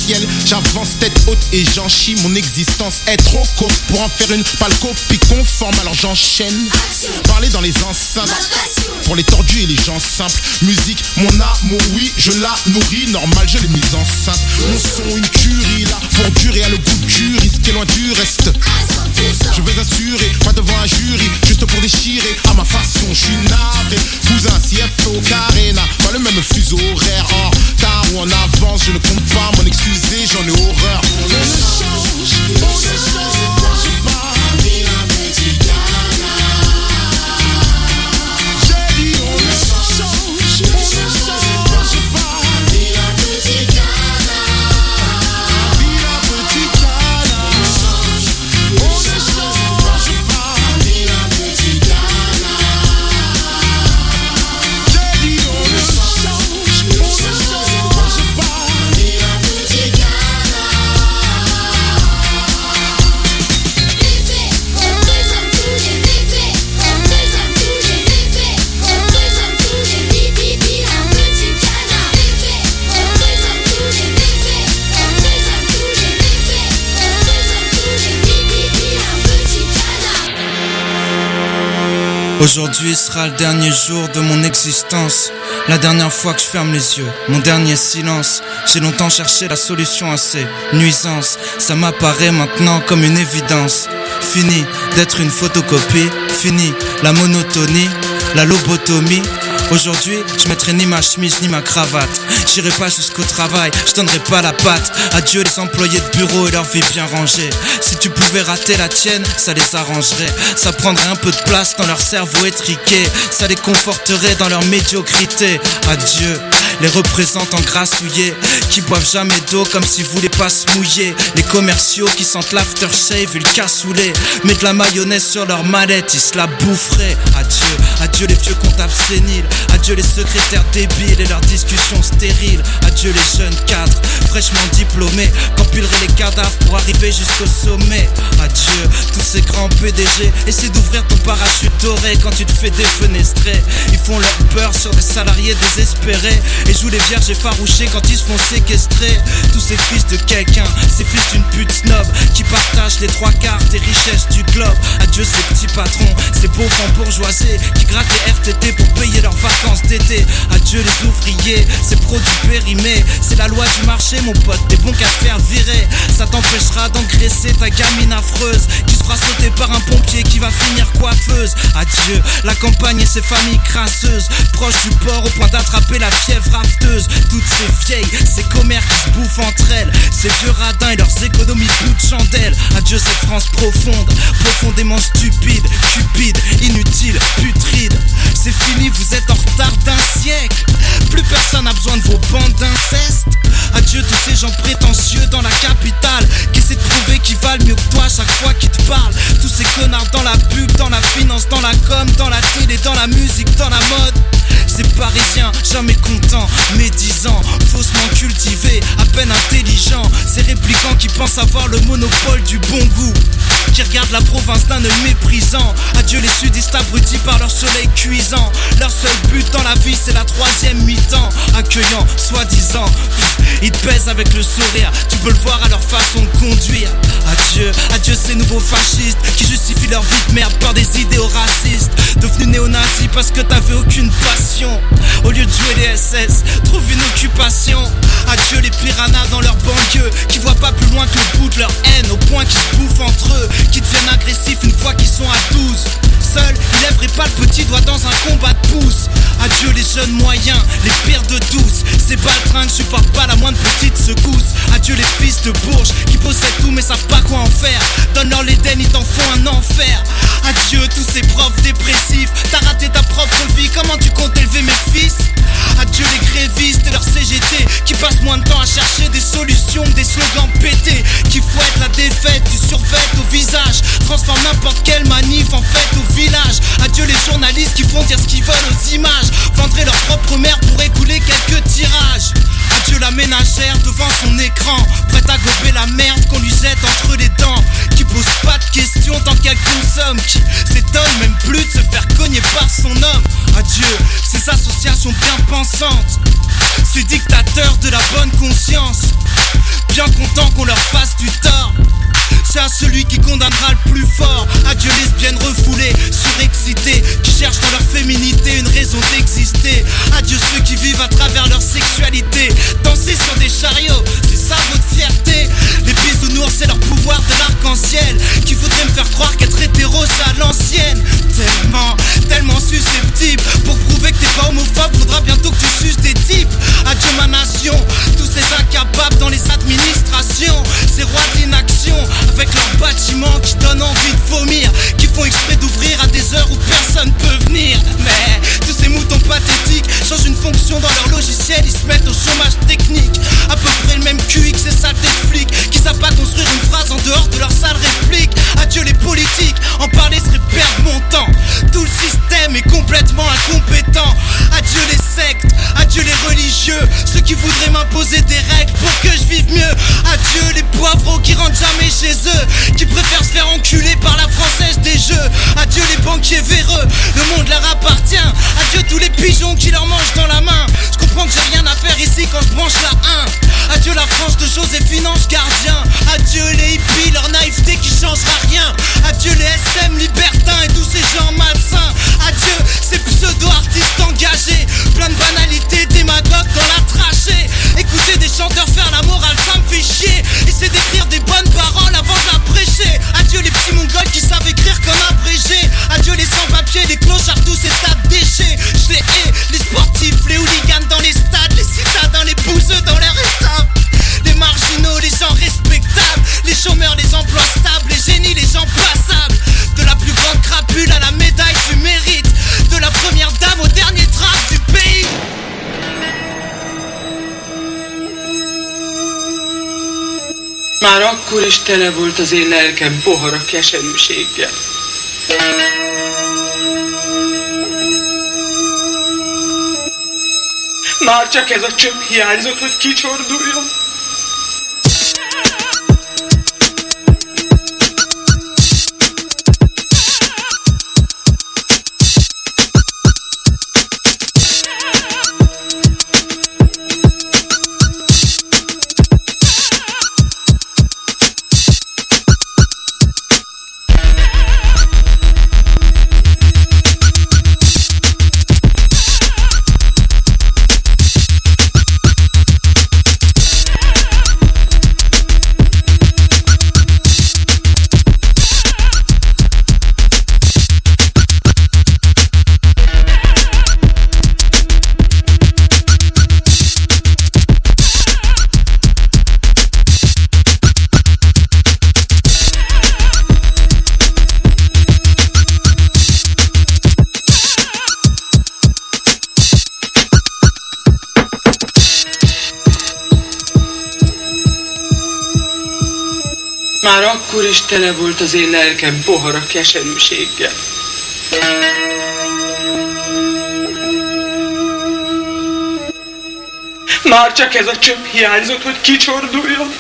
ciel. J'avance tête haute et j'en chie. Mon existence est trop courte pour en faire une pâle copie conforme. Alors j'enchaîne. Parler dans les enceintes pour les tordus et les gens simples. Musique, mon amour, oui, je la nourris. Normal, je l'ai mise enceinte. Mon son, une curie là pour durer à le goût dur. Risqué loin du reste. Je vais assurer, pas devant un jury, juste pour déchirer. À ma façon, je suis navré. Cousin, CFO, Carena, pas le même fuseau horaire. En retard ou en avance, je ne compte pas m'en excuser, j'en ai horreur. On ne change pas. Aujourd'hui sera le dernier jour de mon existence. La dernière fois que je ferme les yeux, mon dernier silence. J'ai longtemps cherché la solution à ces nuisances. Ça m'apparaît maintenant comme une évidence. Fini d'être une photocopie. Fini la monotonie, la lobotomie. Aujourd'hui, je mettrai ni ma chemise ni ma cravate. J'irai pas jusqu'au travail, je donnerai pas la patte. Adieu les employés de bureau et leur vie bien rangée. Si tu pouvais rater la tienne, ça les arrangerait. Ça prendrait un peu de place dans leur cerveau étriqué. Ça les conforterait dans leur médiocrité. Adieu les représentants grassouillés qui boivent jamais d'eau comme s'ils voulaient pas se mouiller. Les commerciaux qui sentent l'aftershave et le cassoulet. Mettent de la mayonnaise sur leur mallette, ils se la boufferaient. Adieu, adieu les vieux comptables séniles. Adieu les secrétaires débiles et leurs discussions stériles. Adieu les jeunes cadres fraîchement diplômés qu'empileraient les cadavres pour arriver jusqu'au sommet. Adieu tous ces grands PDG. Essaie d'ouvrir ton parachute doré quand tu te fais défenestrer. Ils font leur beurre sur des salariés désespérés et jouent les vierges effarouchées quand ils se font séquestrer. Tous ces fils de quelqu'un, ces fils d'une pute snob qui partagent les 3/4 des richesses du globe. Adieu ces petits patrons, ces pauvres bourgeoisés qui grattent les RTT pour payer leurs vacances d'été. Adieu les ouvriers, ces produits périmés. C'est la loi du marché mon pote, des bons qu'à faire virer. Ça t'empêchera d'engraisser ta gamine affreuse qui se fera sauter par un pompier qui va finir coiffeuse. Adieu la campagne et ses familles crasseuses, proches du port au point d'attraper la fièvre rafteuse. Toutes ces vieilles, ces commères qui se bouffent entre elles, ces vieux radins et leurs économies de bout de chandelle. Adieu cette France profonde, profondément stupide, cupide, inutile, putride. C'est fini, vous êtes en retard d'un siècle. Plus personne n'a besoin de vos bandes d'inceste. Adieu tous ces gens prétentieux dans la capitale qui essaient de prouver qu'ils valent mieux que toi chaque fois qu'ils te parlent. Tous ces connards dans la pub, dans la finance, dans la com, dans la télé, dans la musique, dans la mode. Ces parisiens jamais contents, médisants, faussement cultivés, à peine intelligents. Ces réplicants qui pensent avoir le monopole du bon goût, qui regardent la province d'un œil méprisant. Adieu les sudistes abrutis par leur soleil cuisant. Leur seul but dans la vie c'est la troisième mi-temps. Accueillant, soi-disant, ils te baisent avec le sourire. Tu peux le voir à leur façon de conduire. Adieu, adieu ces nouveaux fascistes qui justifient leur vie de merde par des idéaux racistes. Devenus néo-nazis parce que t'avais aucune passion. Au lieu de jouer les SS, trouve une occupation. Adieu les piranhas dans leur banlieue qui voient pas plus loin que le bout de leur haine, au point qu'ils se bouffent entre eux, qui deviennent agressifs une fois qu'ils sont à 12. Seuls, ils lèveraient pas le petit doigt dans un combat de pouce. Adieu les jeunes moyens, les pires de tous. Ces baltringues supportent pas la moindre petite secousse. Adieu les fils de Bourges qui possèdent tout mais savent pas quoi en faire. Donne-leur l'Éden, ils t'en font un enfer. Adieu tous ces profs dépressifs. T'as raté ta propre vie, comment tu comptes élever mes fils? Adieu les grévistes et leurs CGT qui passent moins de temps à chercher des solutions que des slogans pétés, qui fouettent la défaite du survêt au visage, transforment n'importe quelle manif en fête au village. Adieu les journalistes qui font dire ce qu'ils veulent aux images, vendraient leur propre mère pour écouler quelques tirages. Adieu la ménagère devant son écran, prête à gober la merde qu'on lui jette entre les dents, qui pose pas de questions tant qu'elle consomme, qui s'étonne même plus de se faire cogner par son homme. Adieu ces associations bien pensantes, ces dictateurs de la bonne conscience. bien contents qu'on leur fasse du tort. C'est à celui qui condamnera le plus fort. Adieu lesbiennes refoulées, surexcitées, qui cherchent dans leur féminité une raison d'exister. Adieu ceux qui vivent à travers leur sexualité. Danser sur des chariots, c'est ça votre fierté. Les bisounours c'est leur pouvoir de l'arc-en-ciel, qui voudrait me faire croire qu'être hétéro c'est à l'ancienne. Tellement susceptible. Pour prouver que t'es pas homophobe, faudra bientôt que tu suces des types. Adieu ma nation, tous ces incapables dans les administrations, ces rois de l'inaction, avec leurs bâtiments qui donnent envie de vomir, qui font exprès d'ouvrir à des heures où personne peut venir. Mais tous ces moutons pathétiques changent une fonction dans leur logiciel, ils se mettent au chômage technique. À peu près le même QI que ces saletés de flics qui savent pas construire une phrase en dehors de leur sale réplique. Adieu les politiques, en parler serait perdre mon temps. Tout le système est complètement incompétent. Adieu les sectes, adieu les religieux, ceux qui voudraient m'imposer des règles pour que je vive mieux. Adieu les poivreaux qui rentrent jamais chez eux, qui préfèrent se faire enculer par la française des jeux. Adieu les banquiers véreux, le monde leur appartient. Adieu tous les pigeons qui leur mangent dans la main. Je comprends que j'ai rien à faire ici quand je branche la 1. Adieu la France de Joséphine Ange Gardien. Adieu les hippies, leur naïveté qui changera rien. Adieu les SM libertins et tous ces gens malsains. Adieu ces pseudo-artistes engagés, plein de banalités, démagogues dans la trachée. Écouter des chanteurs faire la morale, ça me fait chier. Essayer d'écrire des bonnes paroles avant de la prêcher. Adieu les petits mongols qui savent écrire comme abrégé. Adieu les sans-papiers, les clochards, tous ces tas de déchets. Je les hais, les sportifs, les hooligans dans les stades, les citadins, les bouseux dans l'air étable. Les marginaux, les gens respectables, les chômeurs, les emplois stables, les génies, les gens passables. De la plus grande crapule à la médaille du mérite, de la première dame au dernier trace du pays. Már akkor is tele volt az én lelkem pohara keserűséggel. Már csak ez a csöpp hiányzott, hogy kicsorduljon. Már akkor is tele volt az én lelkem pohara keserűséggel. Már csak ez a csöpp hiányzott, hogy kicsorduljon.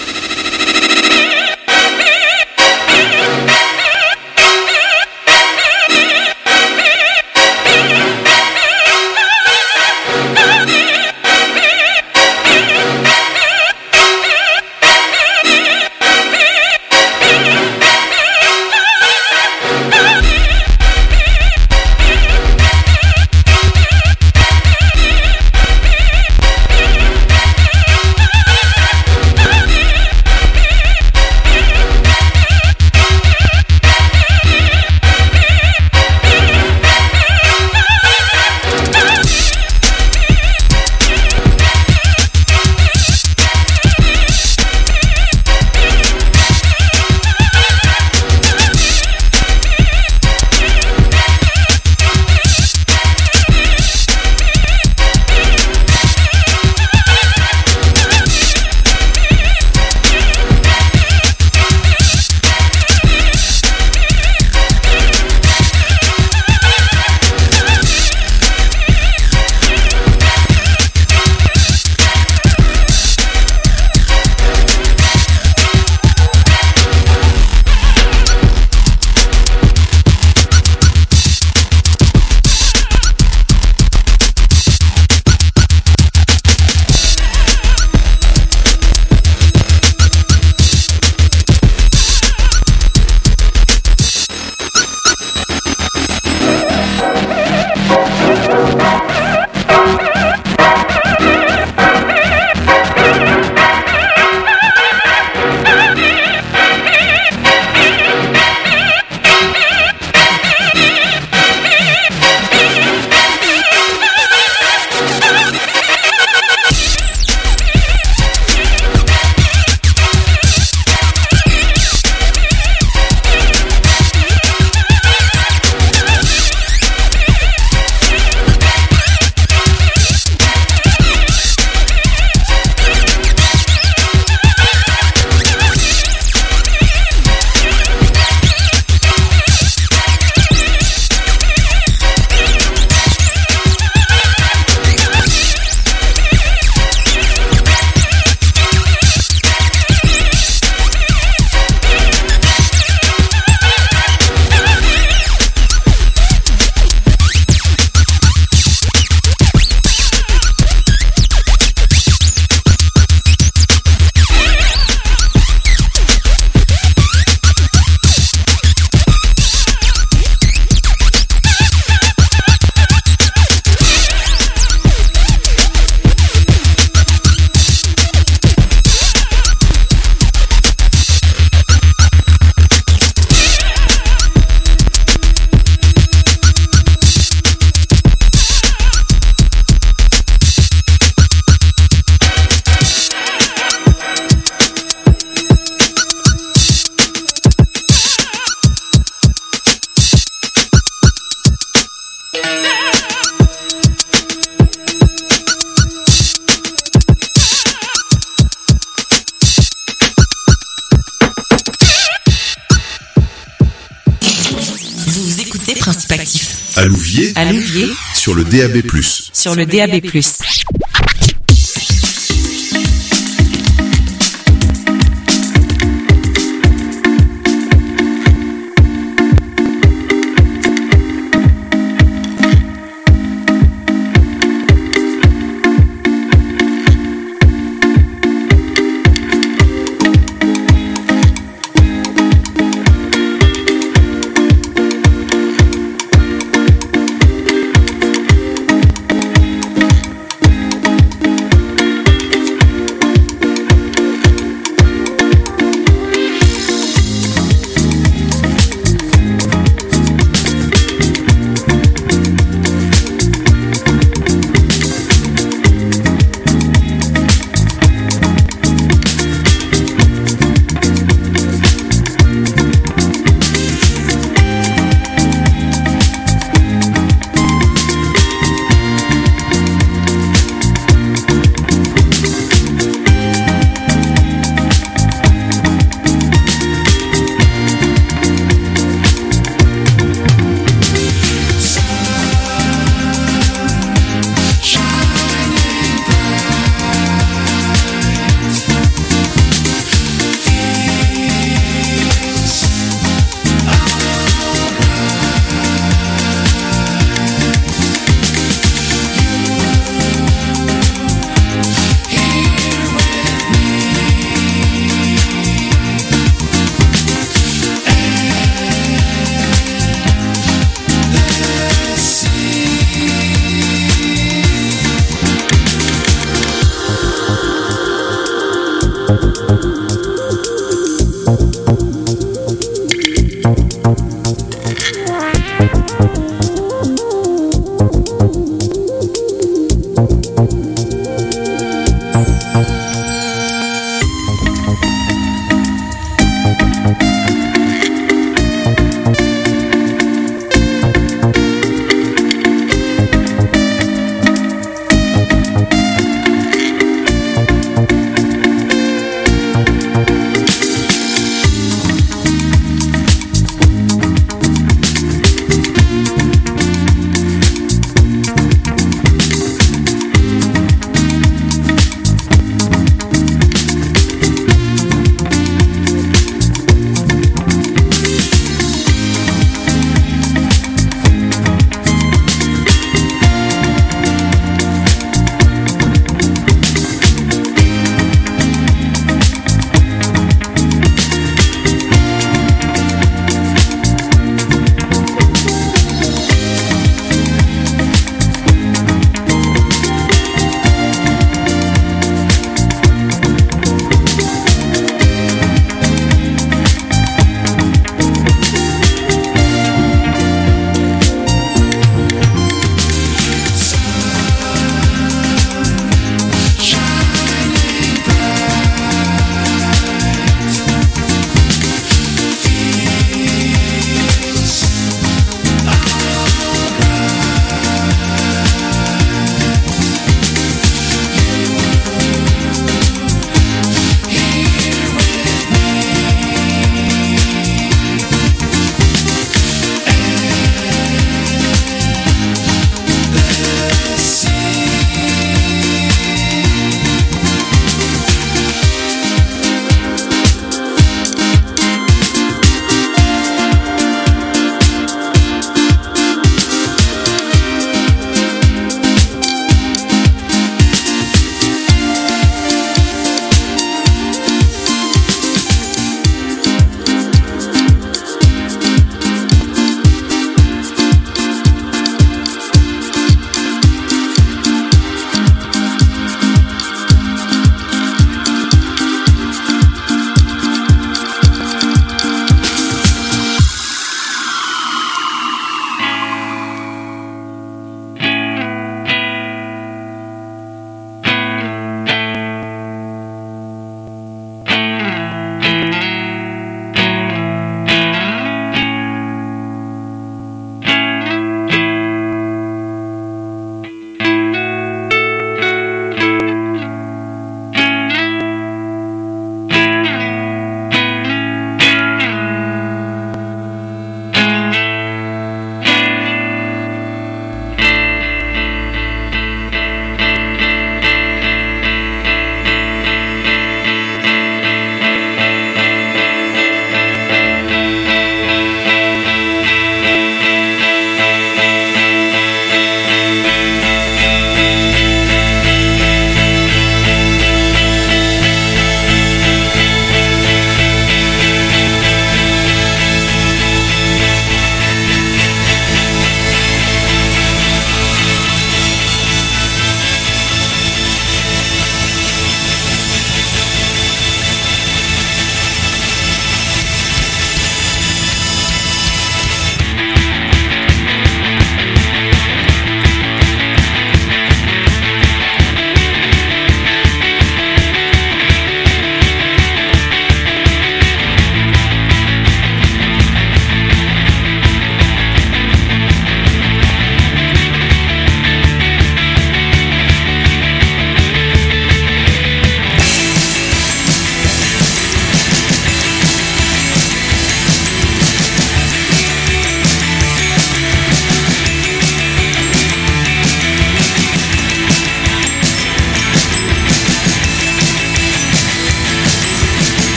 Louviers. À Louviers. Sur le DAB+. Sur le DAB+.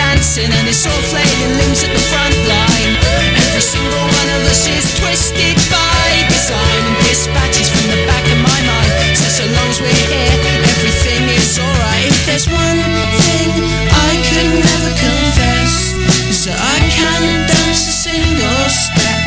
dancing, and it's all flailing limbs at the front line. Every single one of us is twisted by design, and dispatches from the back of my mind. So long as we're here, everything is alright. If there's one thing I could never confess, is that I can't dance a single step.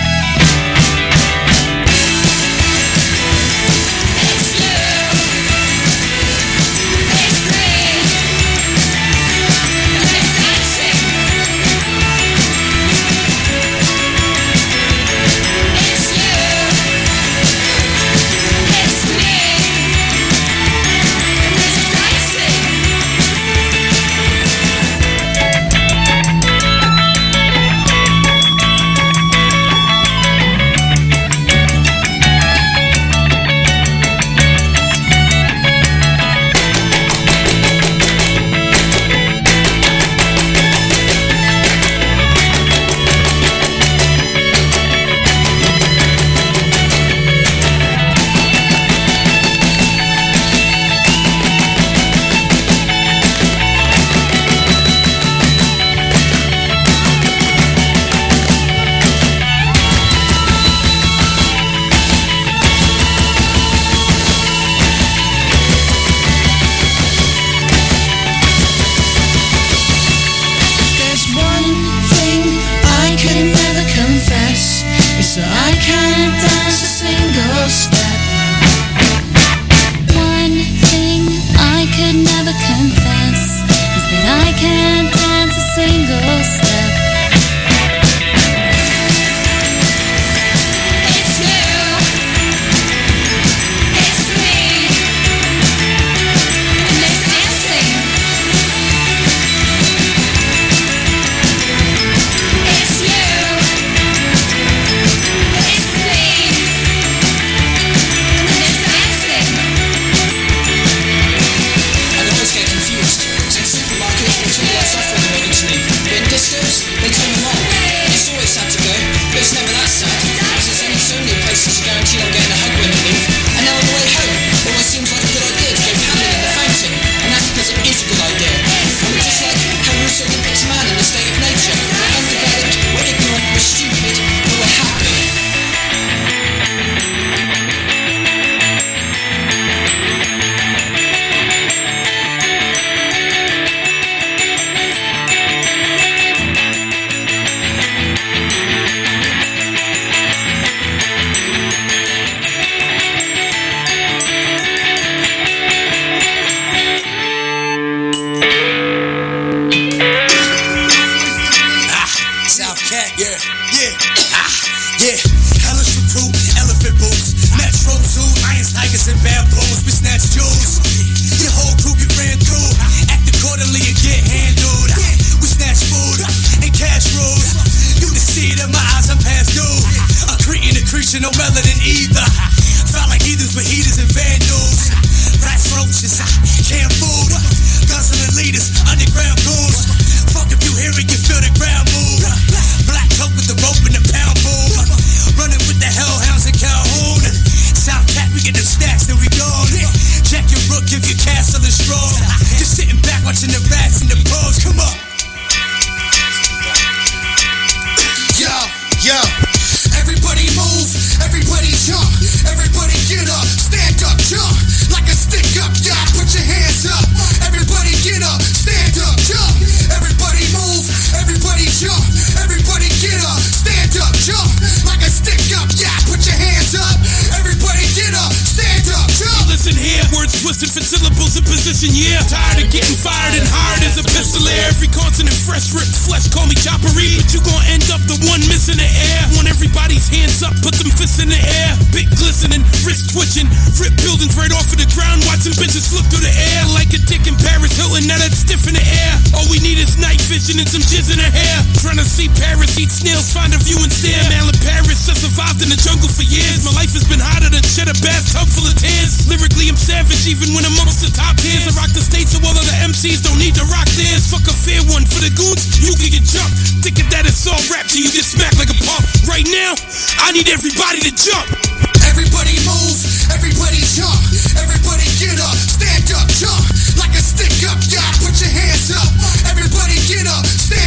Even when amongst the top tiers, I rock the stage so all of the MCs don't need to rock theirs. Fuck a fair one for the goons, you can get jumped. Thinking that it's all rap till you get smacked like a pump. Right now, I need everybody to jump. Everybody move, everybody jump, everybody get up, stand up, jump like a stick up, yeah. Put your hands up, everybody get up, stand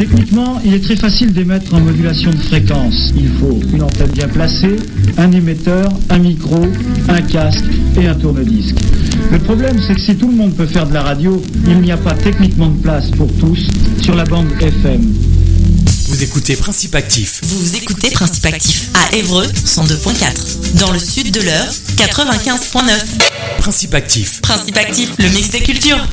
Techniquement, il est très facile d'émettre en modulation de fréquence. Il faut une antenne bien placée, un émetteur, un micro, un casque et un tourne-disque. Le problème, c'est que si tout le monde peut faire de la radio, il n'y a pas techniquement de place pour tous sur la bande FM. Vous écoutez Principe Actif. Vous écoutez Principe Actif à Évreux 102.4. Dans le sud de l'Eure 95.9. Principe Actif. Principe Actif, le mix des cultures.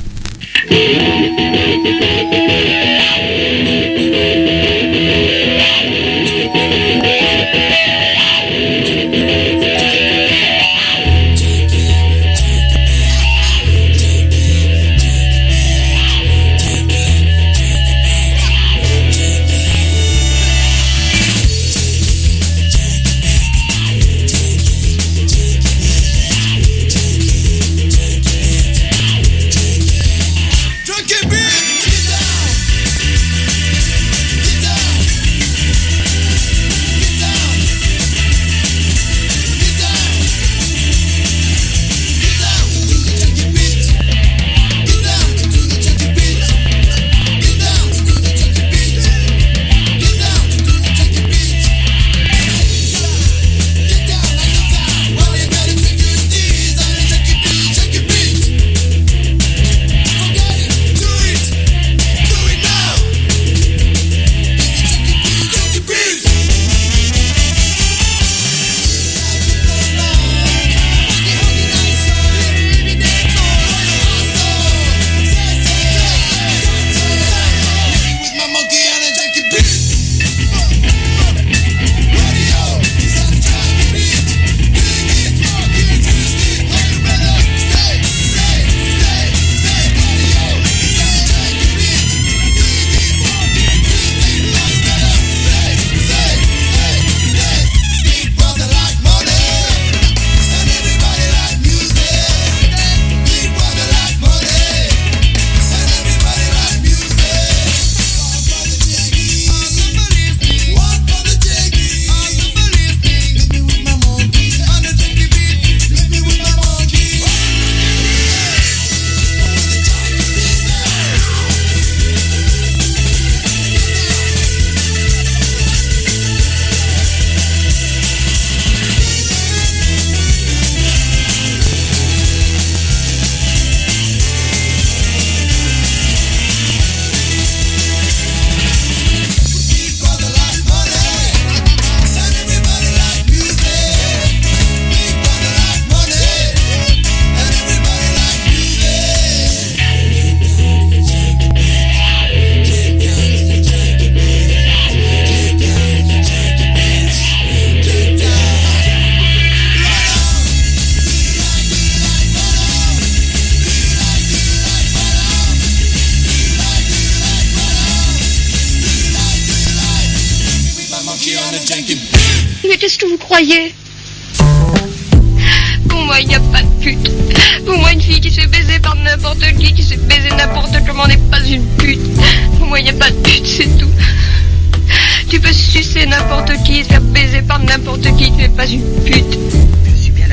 Mais qu'est-ce que vous croyez? Pour moi, il n'y a pas de pute. Pour moi, une fille qui se fait baiser par n'importe qui se fait baiser n'importe comment n'est pas une pute. Pour moi, il n'y a pas de pute, c'est tout. Tu peux sucer n'importe qui, se faire baiser par n'importe qui, tu n'es pas une pute.